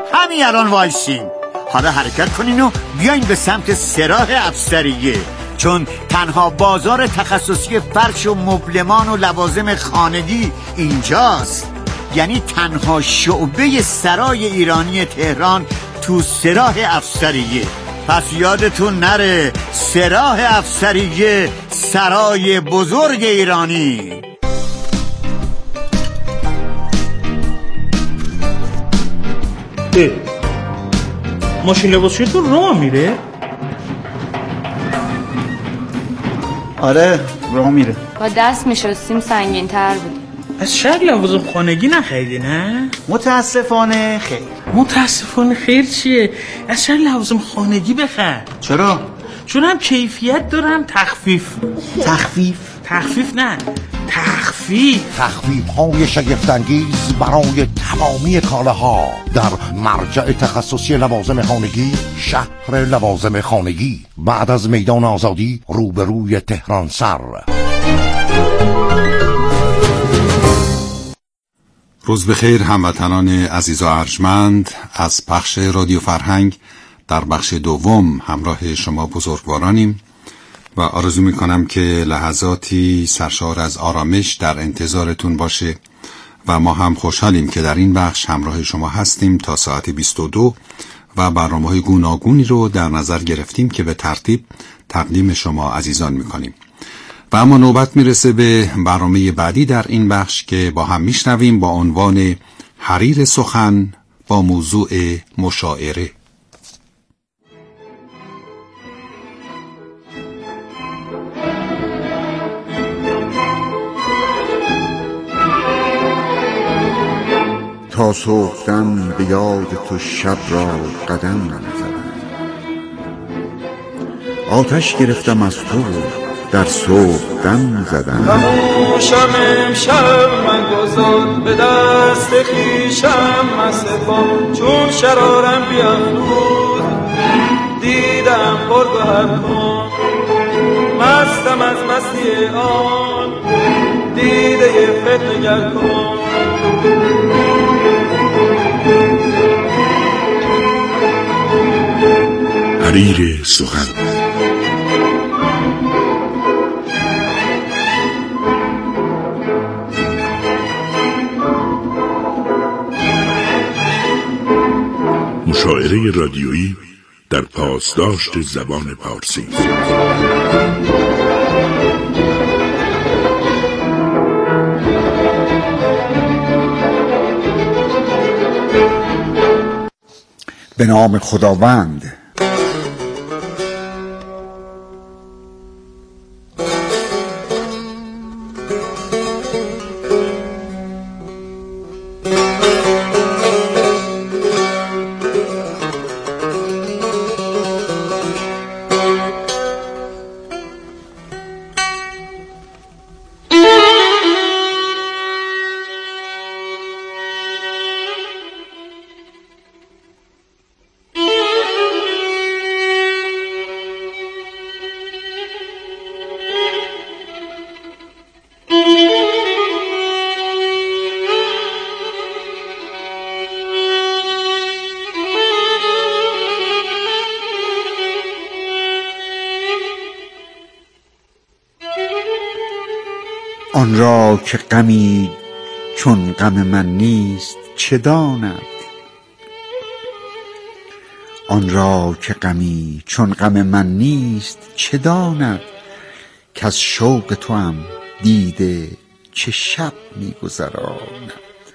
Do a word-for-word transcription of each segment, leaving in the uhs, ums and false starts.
همین الان وایسین. حالا حرکت کنین و بیاین به سمت سراح افسریه، چون تنها بازار تخصصی فرش و مبلمان و لوازم خانگی اینجاست. یعنی تنها شعبه سرای ایرانی تهران تو سراح افسریه. پس یادتون نره، سراح افسریه، سرای بزرگ ایرانی. ماشین لباسشویی تو راه میره؟ آره راه میره. با دست میشستیم سنگین تر بود. از شهر لوازم خانگی نخریدی نه؟ متاسفانه خیر. متاسفانه خیر چیه؟ از شهر لوازم خانگی بخر. چرا؟ چون هم کیفیت دارم تخفیف. تخفیف؟ تخفیف نه تخفیف. تخفیف های شگفت‌انگیز برای تمامی کالاها در مرجع تخصصی لوازم خانگی، شهر لوازم خانگی، بعد از میدان آزادی روبروی تهران سر. روز بخیر هموطنان عزیز و ارجمند. از پخش رادیو فرهنگ در بخش دوم همراه شما بزرگوارانیم و آرزو میکنم که لحظاتی سرشار از آرامش در انتظارتون باشه و ما هم خوشحالیم که در این بخش همراه شما هستیم تا ساعت بیست و دو و برنامه‌های گوناگونی رو در نظر گرفتیم که به ترتیب تقدیم شما عزیزان میکنیم. و اما نوبت میرسه به برنامه بعدی در این بخش که با هم میشنویم با عنوان حریر سخن با موضوع مشاعره. تا صبحدم به یاد تو شب را قدم نزدم، آتش گرفتم از تو در صبحدم زدم. خموشم امشب من گذار به دست خویشم مصفا، چون شرارم بیافروز دیدم پرگوهر کن. مستم از مستی آن دیده فتنگر کن. حریر سخن. مشاعره رادیویی در پاسداشت زبان پارسی. به نام خداوند. آن را که غمی چون غم من نیست چه داند؟ آن را که غمی چون غم من نیست چه داند؟ که از شوق توام دیده چه شب می‌گذراند.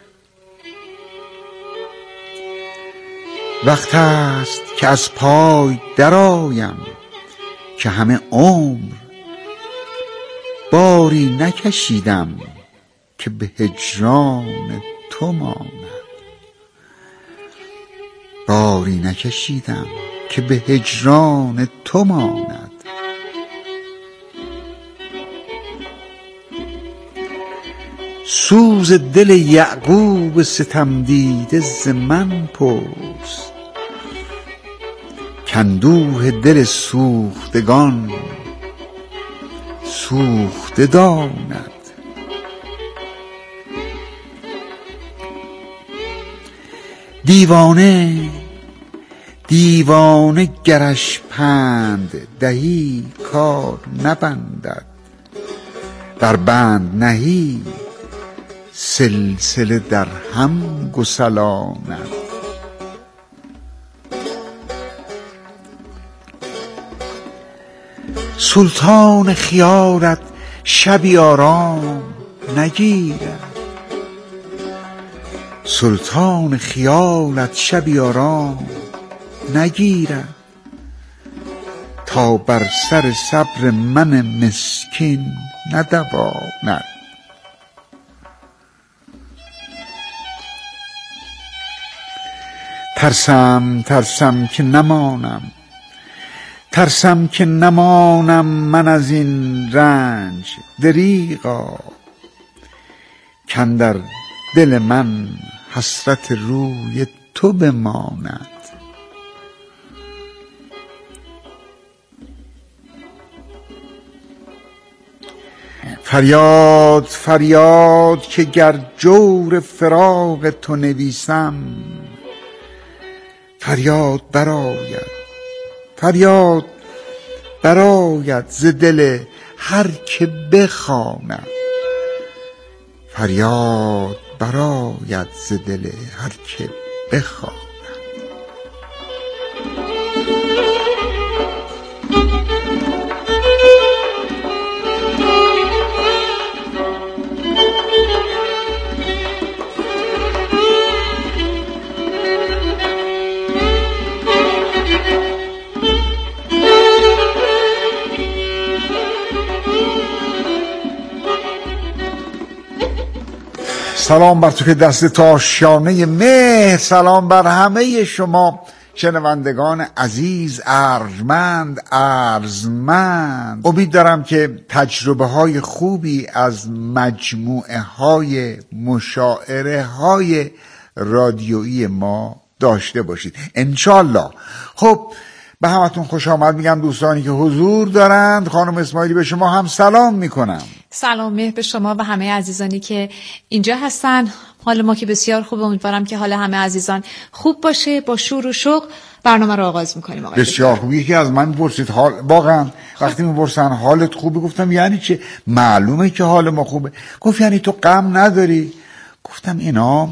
وقت است که از پای درآیم که همه عمر باری نکشیدم که به هجران تو ماند. باری نکشیدم که به هجران تو ماند. سوز دل یعقوب ستم دیده ز من پرس، کاندوه دل سوختگان سوخته داند. دیوانه دیوانه گرش پند دهی کار نبندد، در بند نهی سلسله در هم گسلاند. سلطان خیالت شبی آرام نگیرد، سلطان خیالت شبی آرام نگیرد، تا بر سر صبر من مسکین ندواند. ترسم ترسم که نمانم، ترسم که نمانم من از این رنج دریغا، کاندر دل من حسرت روی تو بماند. فریاد فریاد که گر جور فراق تو نویسم، فریاد برآید فریاد برآید ز دل هر که بخواند، فریاد برآید ز دل هر که بخواند. سلام بر تو که دست تو آشیانه مهر، سلام بر همه شما شنوندگان عزیز، ارجمند ارزمند. امید دارم که تجربه های خوبی از مجموعه های مشاعره های رادیویی ما داشته باشید انشالله. خب به همتون خوش آمد میگم دوستانی که حضور دارند. خانم اسماعیلی به شما هم سلام میکنم. سلام مهر به شما و همه عزیزانی که اینجا هستن. حال ما که بسیار خوبه، امیدوارم که حال همه عزیزان خوب باشه. با شور و شوق برنامه رو آغاز میکنیم. آقای بسیار خوب. یکی از من پرسید حال واقعا وقتی میپرسن حالت خوبه، گفتم یعنی چه؟ معلومه که حال ما خوبه. گفت یعنی تو غم نداری؟ گفتم اینا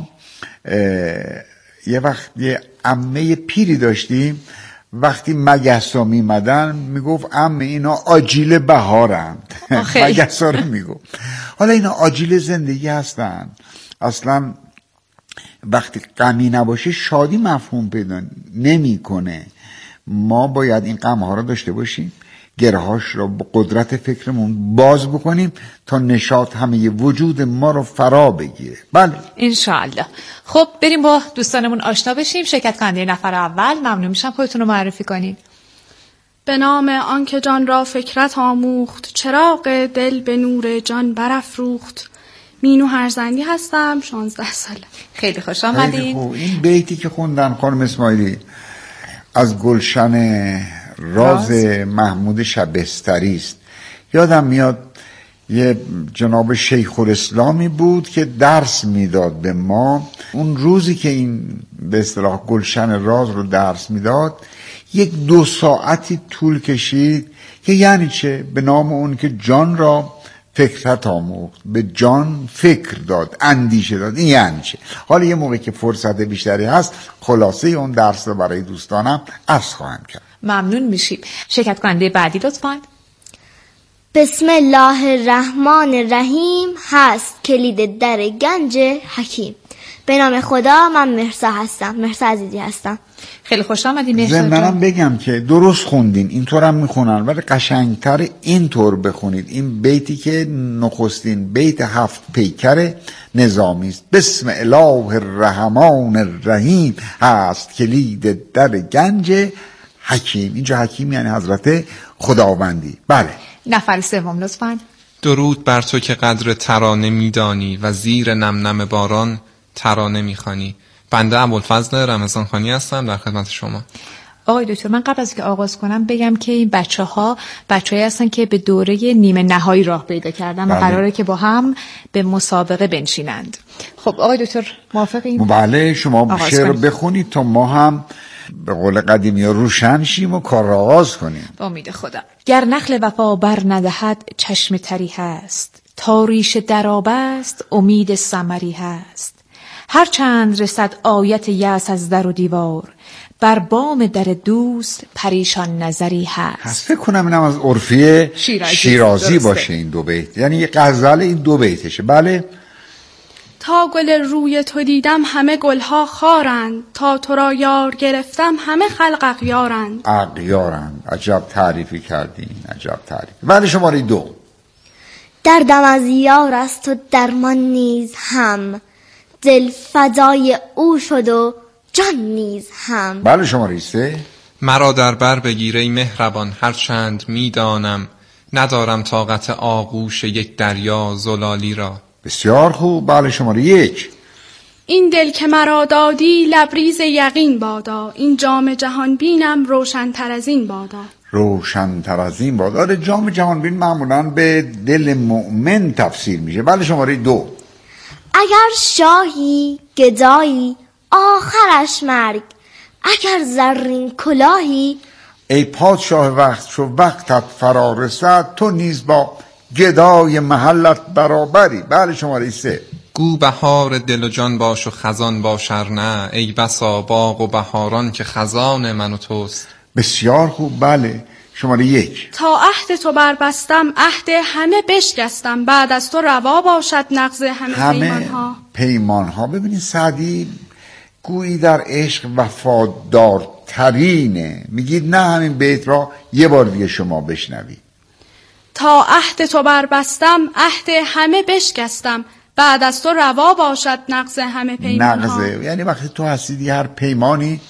یه وقت یه عمه پیری داشتیم، وقتی مگسا میمدن میگفت عمه اینا آجیل بهارن. مگسا رو میگفت. حالا اینا آجیل زندگی هستن. اصلا وقتی غمی نباشه شادی مفهوم پیدا نمیکنه. ما باید این غم ها رو داشته باشیم، گرهاش رو با قدرت فکرمون باز بکنیم تا نشاط همه وجود ما رو فرا بگیره. بله انشاءالله. خب بریم با دوستانمون آشنا بشیم. شرکت کننده نفر اول، ممنون میشم خودتون رو معرفی کنین. به نام آنکه جان را فکرت آموخت، چراغ دل به نور جان برافروخت. مینو هرزندی هستم، شانزده ساله. خیلی خوش آمدین. این بیتی که خوندن خانم اسماعیلی از گلشن راز, راز محمود شبستری است. یادم میاد یه جناب شیخ الاسلامی بود که درس میداد به ما. اون روزی که این به اصطلاح گلشن راز رو درس میداد یک دو ساعتی طول کشید که یعنی چه؟ به نام اون که جان را فکرت آموخت، به جان فکر داد، اندیشه داد. این یعنی چه؟ حالا یه موقع که فرصت بیشتری هست خلاصه اون درس رو برای دوستانم عرض خواهم کرد. ممنون میشیم. شرکت کننده بعدی لطفاً. بسم الله الرحمن الرحیم. هست کلید در گنج حکیم. به نام خدا. من مهرسا هستم، مهرسا عزیزی هستم. خیلی خوش آمدین مهرسا جان. منم بگم که درست خوندین، اینطور هم میخونن ولی قشنگتر اینطور بخونید. این بیتی که نخستین بیت هفت پیکر نظامی است. بسم الله الرحمن الرحیم. هست کلید در گنج حکیم. اینجا حکیم یعنی حضرت خداوندی. بله. نفر سوم لطفاً. درود بر تو که قدر ترانه میدانی و زیر نم نم باران ترانه میخوانی. بنده ابوالفضل رمضان خانی هستم در خدمت شما. آقای دکتر من قبل از که آغاز کنم بگم که این بچه ها بچه هایی هستن که به دوره نیمه نهایی راه پیدا کردن و قراره که با هم به مسابقه بنشینند. خب آقای دکتر موافقین؟ بله شما شعر بخونید تا ما هم به قول قدیمی ها روشن شیم و کار را آغاز کنیم. با امید خدا. گر نخل وفا بر ندهد چشم تری هست، تا ریش درآب است امید ثمری هست. هر چند رسد آیت یأس از در و دیوار، بر بام در دوست پریشان نظری هست. فکر کنم اینم از عرفیه شیرازی, شیرازی باشه این دو بیت، یعنی یه غزل این دو بیتشه. بله. تا گل روی تو دیدم همه گلها خارند، تا تو را یار گرفتم همه خلق اغیارند. اغیارند. عجب تعریفی کردین، عجب تعریف. بله شماره دو. دردم از یار است و درمان نیز هم، دل فدای او شد و جان نیز هم. بله شماره سه. مرا در بر بگیره مهربان هر چند میدانم، ندارم طاقت آغوش یک دریا زلالی را. بسیار خوب. بله شماره یک. این دل که مرا دادی لبریز یقین بادا، این جام جهان بینم روشن تر از این بادا. روشن تر از این بادا. آره جام جهان بین معمولاً به دل مؤمن تفسیر میشه. بله شماره دو. اگر شاهی گدایی آخرش مرگ، اگر زرین کلاهی ای پادشاه وقت چو وقتت فرا رسد، تو نیز با گدای محلت برابری. بله شماره سه. گو بهار دل و جان باش و خزان باش ار نه، ای بسا باغ و بهاران که خزان من و توست. بسیار خوب. بله شماره یک. تا عهد تو بربستم عهد همه بشکستم، بعد از تو روا باشد نقض همه, همه پیمانها. پیمانها. ببینید سعدی گویی در عشق وفادارترینه. میگید نه همین بیت را یه بار دیگه شما بشنوید. تا عهد تو بربستم عهد همه بشکستم، بعد از تو روا باشد نقض همه پیمانها. نقضه یعنی وقتی تو هستی هر پیمانی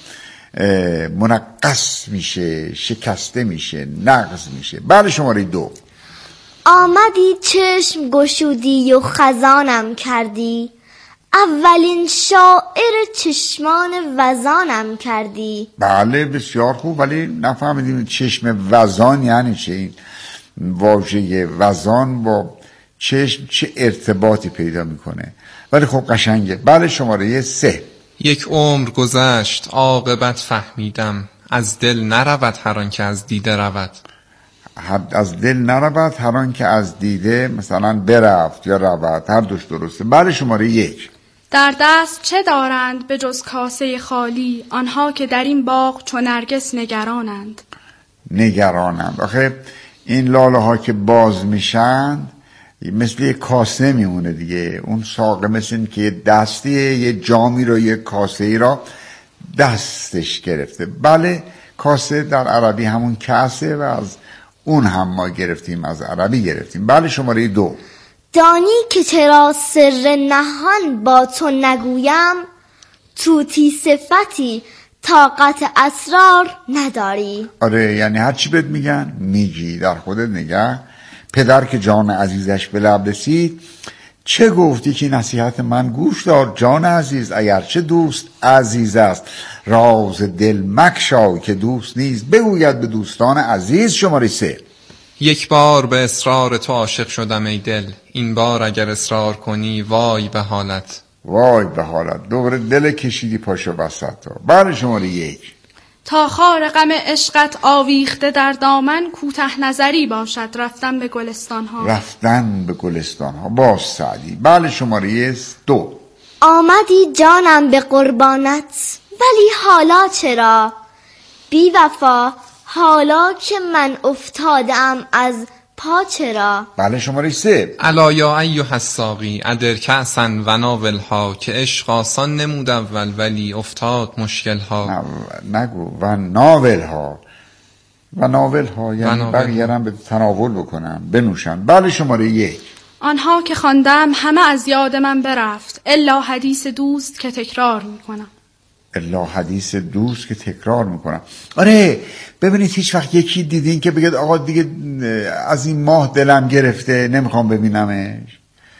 منقص میشه، شکسته میشه، نقض میشه. بله شماره دو. آمدی چشم گشودی و خزانم کردی، اولین شاعر چشمان وزانم کردی. بله بسیار خوب. ولی نفهمیدیم چشم وزان یعنی چه. این واژه وزان با چشم چه ارتباطی پیدا میکنه؟ ولی خب قشنگه. بله شماره سه. یک عمر گذشت عاقبت فهمیدم، از دل نرود هر آن که از دیده رود. از دل نرود هر آن که از دیده مثلا برفت یا رود، هر دوش درسته. بله شماره یک. در دست چه دارند به جز کاسه خالی، آنها که در این باغ چو نرگس نگرانند. نگرانند. آخه این لاله ها که باز میشن مثل یه کاسه میمونه دیگه. اون ساقه مثل این که یه دستیه، یه جامی رو، یه کاسه ای را دستش گرفته. بله کاسه در عربی همون کاسه و از اون هم ما گرفتیم، از عربی گرفتیم. بله شماره دو. دانی که چرا سر نهان با تو نگویم، توتی صفتی طاقت اسرار نداری. آره یعنی هر چی بهت میگن میگی، در خودت نگه. پدر که جان عزیزش به لب رسید، چه گفتی که نصیحت من گوش دار جان عزیز، اگرچه دوست عزیز است راز دل مگشای، که دوست نیز بگوید به دوستان عزیز. شماره سه. یک بار به اصرار تو عاشق شدم ای دل، این بار اگر اصرار کنی وای به حالت. وای به حالت. دوباره دل کشیدی پاشو وسط. بله شماره یک. تا خار غم عشقت آویخته در دامن، کوته نظری باشد رفتن به گلستان ها. رفتن به گلستان ها. باز سعدی. بله شماره دو. آمدی جانم به قربانت، ولی حالا چرا بی وفا، حالا که من افتادم از پا چرا. بله شماره سه. الا یا ایها الساقی ادر کأسا و ناولها، که عشق آسان نمود اول ولی افتاد مشکل ها. نگو و ناول ها. و ناول ها یعنی بقیه هم به تناول بکنم، بنوشن. بله شماره یک. آنها که خواندم همه از یاد من برفت، الا حدیث دوست که تکرار میکنم. الا حدیث دوست که تکرار میکنم. آره ببینید هیچ وقت یکی دیدین که بگید آقا دیگه از این ماه دلم گرفته نمیخوام ببینمش؟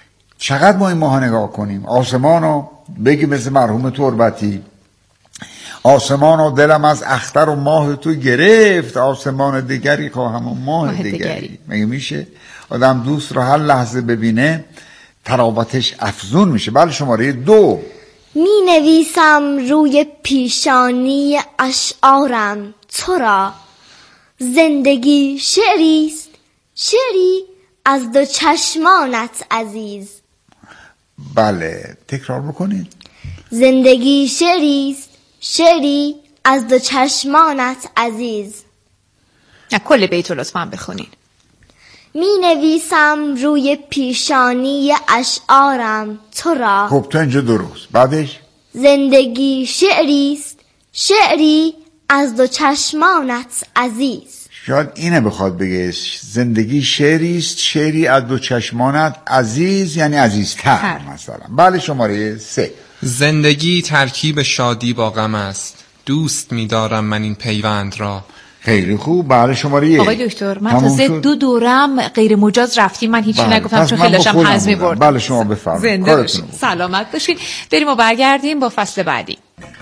چقدر ما این ماه نگاه کنیم آسمانو، بگی مثل مرحوم تربتی آسمان و دلم از اختر و ماه تو گرفت، آسمان دیگری خواهم و ماه دیگری. مگه میشه آدم دوست رو هر لحظه ببینه تراوتش افزون میشه؟ بله شماره دو. می نویسم روی پیشانی اشعارم تو را، زندگی شعریست، شعری از دو چشمانت عزیز. بله تکرار بکنید. زندگی شعریست، شعری از دو چشمانت عزیز. کل بیت رو لطفاً بخونین. می نویسم روی پیشانی اشعارم تو را. خب تو اینجا درست. بعدش زندگی شعریست، شعری از دو چشمانت عزیز. شاید اینه بخواد بگه زندگی شعریست، شعری از دو چشمانت عزیز، یعنی عزیزتر مثلا. بله شماره سه. زندگی ترکیب شادی با غم است، دوست می‌دارم من این پیوند را. خیلی خوب. بله شماره یک. آقای دکتر من تازه دو دورم غیر مجاز رفتیم، من هیچی بله. نگفتم چون خیلی داشتم حزمی بردم. بله شما بفرمایید. زنده باشین، سلامت باشین. بریم و برگردیم با فصل بعدی.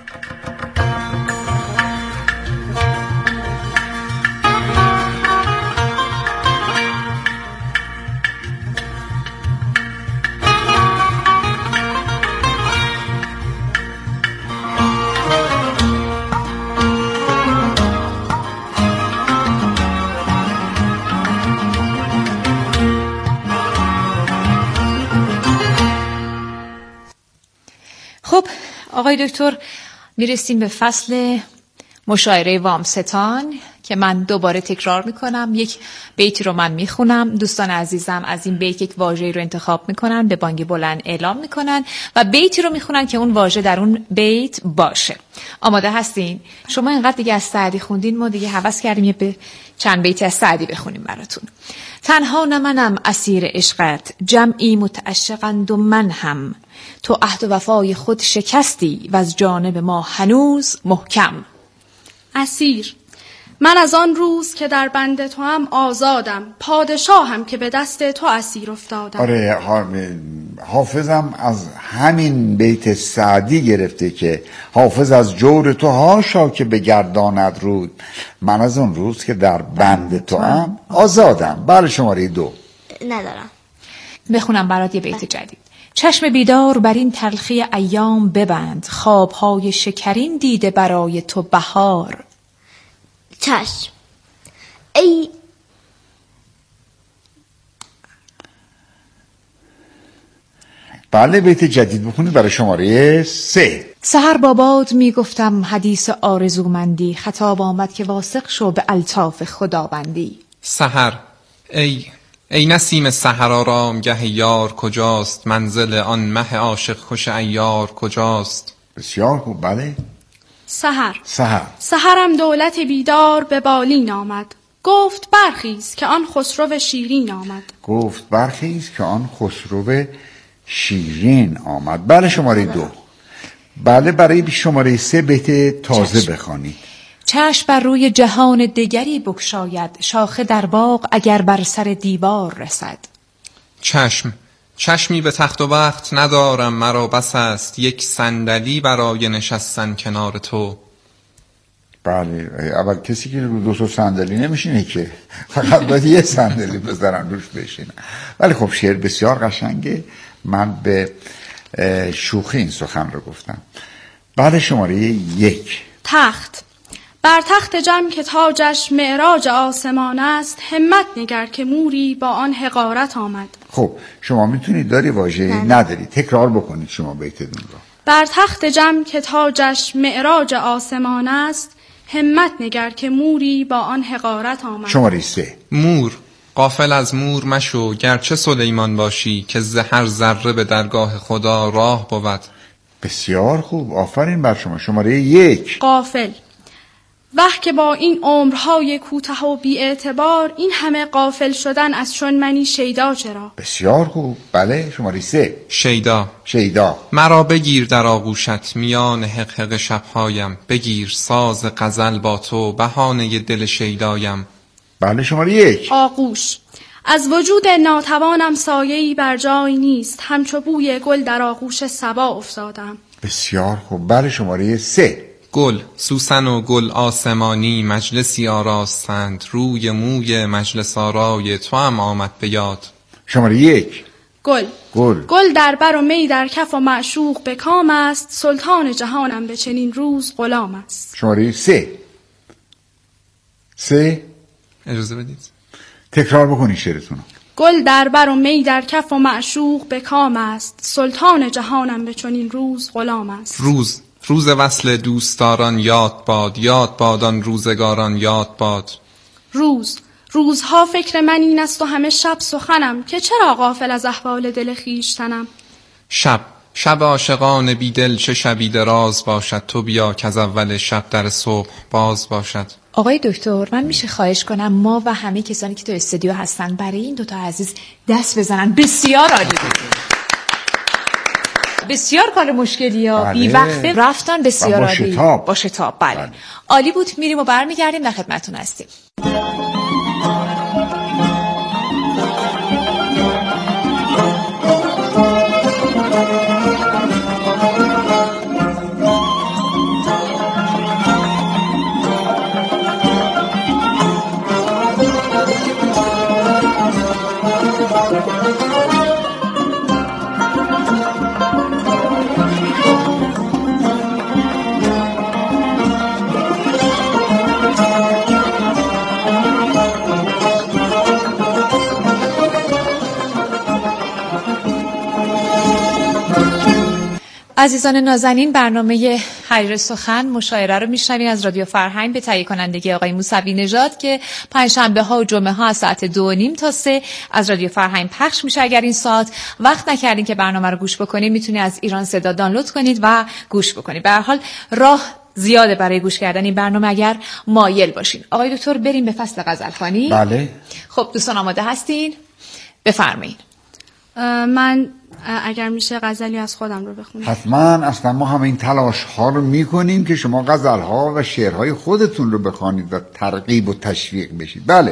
خب آقای دکتر میرسیم به فصل مشاعره وامستان که من دوباره تکرار میکنم. یک بیتی رو من میخونم، دوستان عزیزم از این بیت یک واژه‌ای رو انتخاب میکنن، به بانگ بلند اعلام میکنن و بیتی رو میخونن که اون واژه در اون بیت باشه. آماده هستین؟ شما اینقدر دیگه از سعدی خوندین، ما دیگه هوس کردیم یه به چند بیتی از سعدی بخونیم براتون. تنها نه منم اسیر عشقت، جمعی متعشقند و من هم، تو عهد و وفای خود شکستی و از جانب ما هنوز محکم. اسیر، من از آن روز که در بند تو هم آزادم، پادشاهم که به دست تو اسیر افتادم. آره حافظم از همین بیت سعدی گرفته که حافظ از جور تو هاشا که بگرداند رود، من از اون روز که در بند تو هم آزادم. بله شماره دو. ندارم. بخونم برات یه بیت جدید. چشم بیدار بر این تلخی ایام ببند، خوابهای شکرین دیده برای تو بهار. چشم ای بله بیت جدید بخونید برای شماره سه. سحر با باد میگفتم حدیث آرزومندی، خطاب آمد که واثق شو به الطاف خداوندی. سحر ای ای نسیم سحر آرامگه یار کجاست، منزل آن مه عاشق خوش عیار کجاست. بسیار خوب. بله سحر سحر سحرم دولت بیدار به بالین آمد، گفت برخیز که آن خسرو شیرین آمد. گفت برخیز که آن خسرو شیرین آمد. بله شماره دو. بله برای شماره سه بیت تازه چشم. بخوانید. چشم بر روی جهان دیگری بگشاید، شاخه در باغ اگر بر سر دیوار رسد. چشم چشمی به تخت و وقت ندارم، مرا بس است یک صندلی برای نشستن کنار تو. بله اول کسی که رو دو تا صندلی نمیشینه که، فقط باید یه صندلی بذارن روش بشینن. ولی خب شعر بسیار قشنگه، من به شوخی این سخن رو گفتم. بعد شماره یک. تخت بر تخت جم که تاجش معراج آسمان است، همت نگر که موری با آن حقارت آمد. خب شما میتونید داری واژه نداری تکرار بکنید شما بیتتون رو. بر تخت جم که تاجش معراج آسمان است، همت نگر که موری با آن حقارت آمد. شماره سه. مور غافل از مور مشو، گرچه سلیمان باشی که زهر ذره به درگاه خدا راه بود. بسیار خوب، آفرین بر شما. شماره یک. غافل وه که با این عمرهای کوتاه و بی اعتبار، این همه غافل شدن از چون منی شیدا چرا. بسیار خوب. بله شماره سه. شیدا شیدا مرا بگیر در آغوشت میان حقحق شبهایم، بگیر ساز غزل با تو بهانه دل شیدایم. بله شماره یک. آغوش از وجود ناتوانم سایه‌ای بر جای نیست، همچو بوی گل در آغوش صبا افتادم. بسیار خوب. بله شماره سه. گل سوسن و گل آسمانی مجلسی آراستند، روی موی مجلس آرای تو هم آمد به یاد. شماره یک. گل گل گل در بر و می در کف و معشوق به کام است، سلطان جهانم به چنین روز غلام است. شماره سه. سه اجازه بدید تکرار بکنی شعرتونو. گل در بر و می در کف و معشوق به کام است، سلطان جهانم به چنین روز غلام است. روز روز وصل دوستداران یاد باد، یاد باد آن روزگاران یاد باد. روز روزها فکر من این است و همه شب سخنم، که چرا غافل از احوال دل خویشتنم. شب شب عاشقان بی دل چه شبی دراز باشد، تو بیا که از اول شب در صبح باز باشد. آقای دکتر، من میشه خواهش کنم ما و همه کسانی که تو استودیو هستن برای این دوتا عزیز دست بزنن؟ بسیار عالی بود. بسیار کار مشکلی ها. بله. بی وقفه رفتن. بسیار با عالی. شتاب. با شتاب. بله. بله. عالی بود. میریم و برمیگردیم در خدمتتون هستیم. عزیزان نازنین، برنامه حریر سخن مشاعره رو میشنوین از رادیو فرهنگ به تهیه کنندگی آقای موسوی نژاد که پنجشنبه ها و جمعه ها از ساعت دو و نیم تا سه از رادیو فرهنگ پخش میشه. اگر این ساعت وقت نکردین که برنامه رو گوش بکنید، میتونید از ایران صدا دانلود کنید و گوش بکنید. به هر حال راه زیاده برای گوش کردن این برنامه اگر مایل باشین. آقای دکتر، بریم به فصل غزلخوانی. بله. خب دوستان آماده هستین؟ بفرمایید. من اگر میشه غزلی از خودم رو بخونم. حتما. اصلا ما همه این تلاش ها رو میکنیم که شما غزل ها و شعرهای خودتون رو بخوانید و ترغیب و تشویق بشید. بله.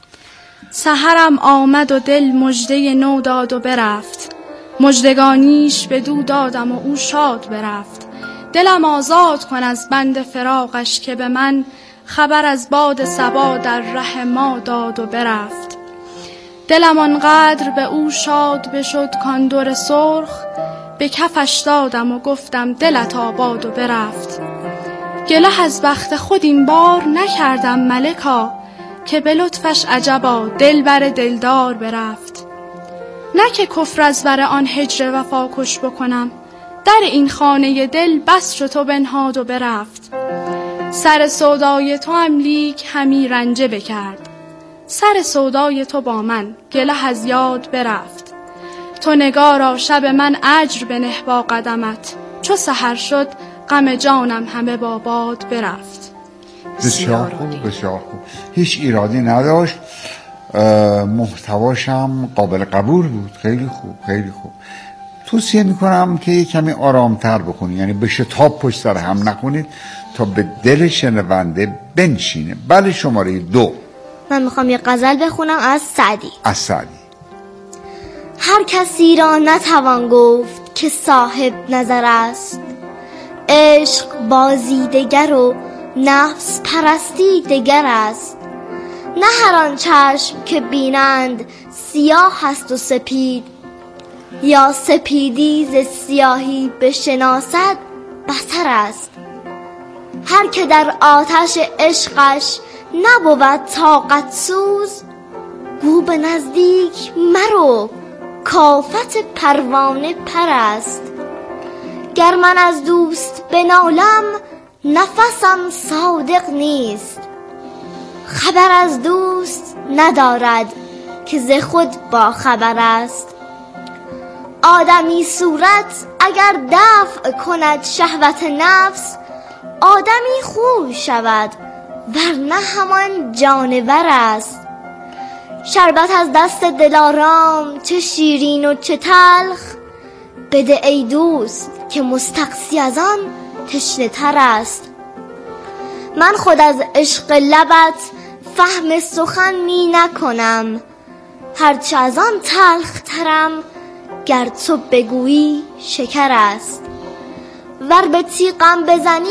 سحرم آمد و دل مژده نو داد و برفت، مژدگانیش به دو دادم و او شاد برفت. دلم آزاد کن از بند فراقش که به من خبر از باد صبا در ره ما داد و برفت. دلم آنقدر به او شاد بشد کان دور سرخ، به کفش دادم و گفتم دلت آباد و برفت. گله از بخت خود این بار نکردم ملکا، که به لطفش عجبا دل بر دلدار برفت. نه که کفر از بر آن هجر وفا کش بکنم، در این خانه دل بس شد و بنهاد و برفت. سر سودای تو هم لیک همی رنجه بکرد، سر سودای تو با من گله از یاد برفت. تو نگارا شب من اجر بنه با قدمت، چو سحر شد غم جانم همه با باد برفت. بسیار خوب، بسیار خوب. هیچ ایرادی نداشت. محتواشم قابل قبول بود. خیلی خوب، خیلی خوب. توصیه میکنم که یه کمی آرامتر بخونید، یعنی به شتاب پشت سر هم نخونید تا به دل شنونده بنشینه. بله. شماره دو. من میخوام یه غزل بخونم از سعدی. از سعدی. هر کسی را نتوان گفت که صاحب نظر است، عشق بازی دگر و نفس پرستی دگر است. نه هر آن چشم که بینند سیاه است و سپید، یا سپیدی ز سیاهی بشناسد بصر است. هر که در آتش عشقش نبود طاقت سوز، گو به نزدیک مرو کافت پروانه پرست. گر من از دوست بنالم نفسم صادق نیست، خبر از دوست ندارد که ز خود با خبر است. آدمی صورت اگر دفع کند شهوت نفس، آدمی خوب شود ورنه همان جانور است. شربت از دست دلارام چه شیرین و چه تلخ، بده ای دوست که مستقسی از آن تشنه تر است. من خود از عشق لبت فهم سخن می نکنم، هرچه از آن تلخ ترم گر تو بگویی شکر است. ور به تیغم بزنی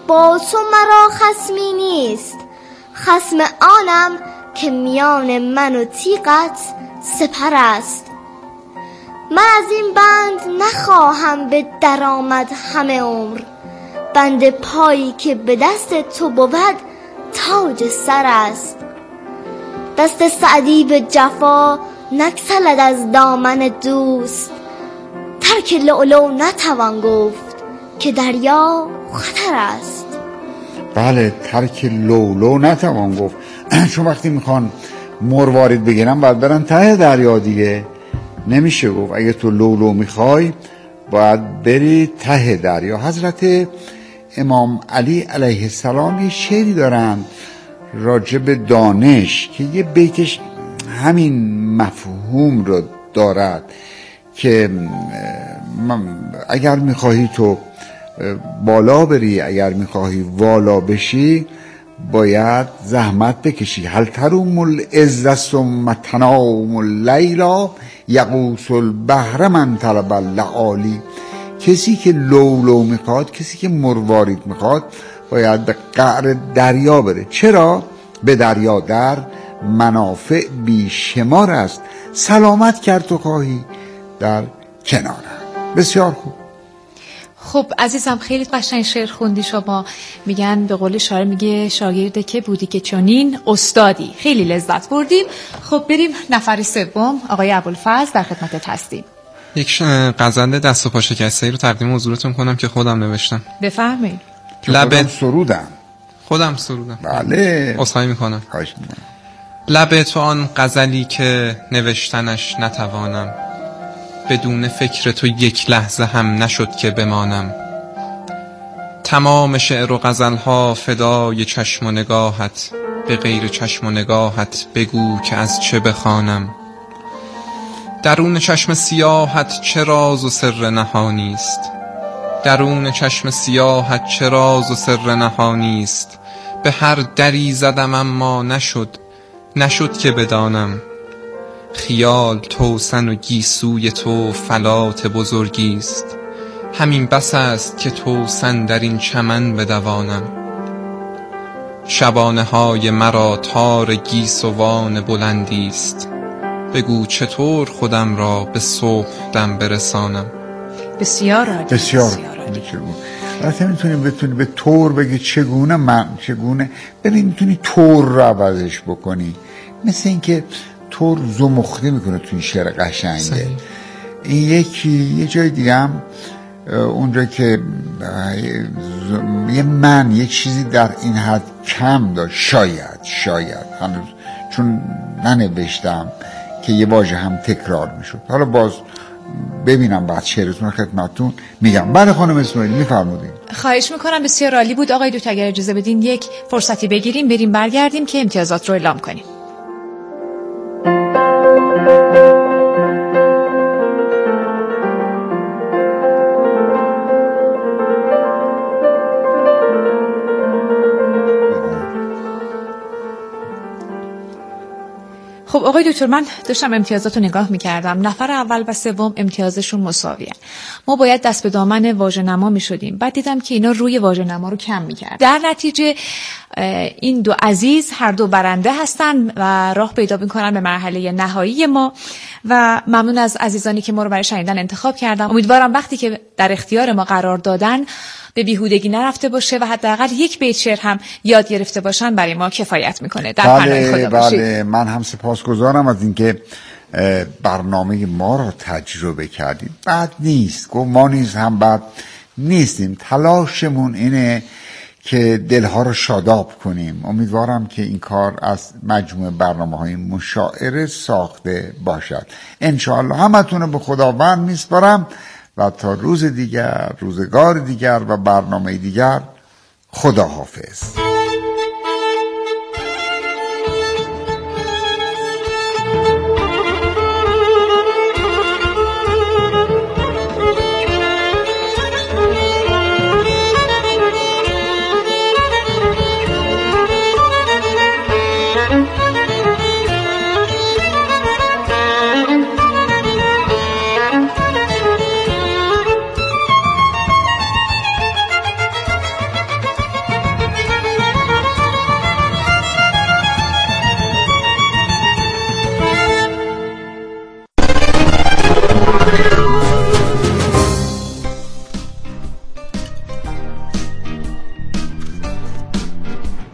با تو مرا خصمی نیست، خصم آنم که میان من و تیغت سپر است. من از این بند نخواهم به درآمد همه عمر، بند پایی که به دست تو بود تاج سر است. دست سعدی به جفا نگسلد از دامن دوست، ترک لؤلؤ نتوان گفت که دریا خطر است. بله، ترک لؤلؤ نتوان گفت، چون وقتی میخوان مروارید بگیرن باید برن ته دریا دیگه، نمیشه گفت اگه تو لؤلؤ میخوای باید بری ته دریا. حضرت امام علی علیه السلام یه شعری دارن راجع به دانش که یه بیتش همین مفهوم رو دارد که اگر میخواهی تو بالا بری، اگر میخواهی والا بشی، باید زحمت بکشی. هل تروم العز ثم تنام اللیلا یغوص البحر من طلب اللآلی. کسی که لؤلؤ میخواد، کسی که مروارید میخواد، باید به قعر دریا بره. چرا؟ به دریا در منافع بیشمار است، سلامت کرد تو خواهی در کناره. بسیار خوب. خب عزیزم، خیلی قشنگ شعر خوندی شما. میگن به قول شاعر، میگه شاگرده که بودی که چنین استادی. خیلی لذت بردیم. خب بریم نفر سوم، آقای ابوالفضل، در خدمتت هستیم. یک غزل دست و پا شکسته رو تقدیم حضورتون کنم که خودم نوشتم. بفرمایید. لب سرودم. خودم سرودم. بله. عذرخواهی میکنم. خواهش میکنم. لب تو آن غزلی که نوشتنش نتوانم، بدون فکر تو یک لحظه هم نشد که بمانم. تمام شعر و غزلها فدای چشم و نگاهت، به غیر چشم و نگاهت بگو که از چه بخوانم. درون چشم سیاحت چه راز و سر نهانی است، درون چشم سیاحت چه راز و سر نهانی است. به هر دری زدم اما نشد، نشد که بدانم. خیال توسن و گیسوی تو فلات بزرگی است، همین بس است که توسن در این چمن بدوانم. شبانه های مرا تار گیسوان بلندی است، بگو چطور خودم را به صبح دم برسانم. بسیار عالی. بسیار عالی. البته میتونی بتونی به طور بگی چگونه، من چگونه، ببین میتونی طور رو عوضش بکنی، مثل اینکه طور زمختی میکنه تو این شعر قشنگه. این یکی یه جای دیگه هم اونجا که یه من یک چیزی در این حد کم داشت، شاید شاید هنوز چون ننوشتم که یه واژه هم تکرار میشد. حالا باز ببینم بعد شعرتون خدمتتون میگم. بله خانم اسماعیلی میفرمودین. خواهش میکنم، بسیار عالی بود. آقای دوست اگر اجازه بدین یک فرصتی بگیریم، بریم برگردیم که امتیازات رو اعلام کنیم. خب آقای دکتر، من داشتم امتیازات رو نگاه میکردم. نفر اول و سوم امتیازشون مساویه. ما باید دست به دامن واژه‌نما میشدیم، بعد دیدم که اینا روی واژه‌نما رو کم میکرد. در نتیجه این دو عزیز هر دو برنده هستن و راه پیدا میکنن به مرحله نهایی ما. و ممنون از عزیزانی که ما رو برای شنیدن انتخاب کردن. امیدوارم وقتی که در اختیار ما قرار دادن به بیهودگی نرفته باشه و حداقل یک بیت شعر هم یاد گرفته باشن، برای ما کفایت میکنه. در پناه خدا باشید. بله، من هم سپاسگزارم از اینکه برنامه ما رو تجربه کردید. بد نیست، گفت ما نیز هم بد نیستیم. تلاشمون اینه که دلها رو شاداب کنیم. امیدوارم که این کار از مجموع برنامه های مشاعره ساخته باشد. انشاءالله همتون رو به خداوند میسپارم و تا روز دیگر، روزگار دیگر و برنامه دیگر، خدا حافظ.